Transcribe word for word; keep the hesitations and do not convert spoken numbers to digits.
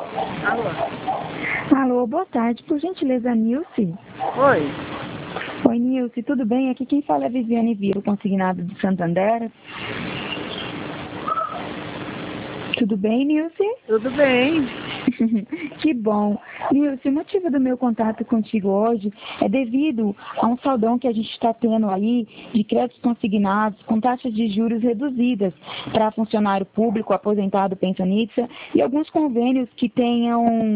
Alô? Alô, boa tarde. Por gentileza, Nilce? Oi. Oi, Nilce, tudo bem? Aqui quem fala é Viviane Viro, consignado de Santander. Tudo bem, Nilce? Tudo bem. Que bom. Nilce, o motivo do meu contato contigo hoje é devido a um saldão que a gente está tendo aí de créditos consignados com taxas de juros reduzidas para funcionário público, aposentado, pensionista e alguns convênios que tenham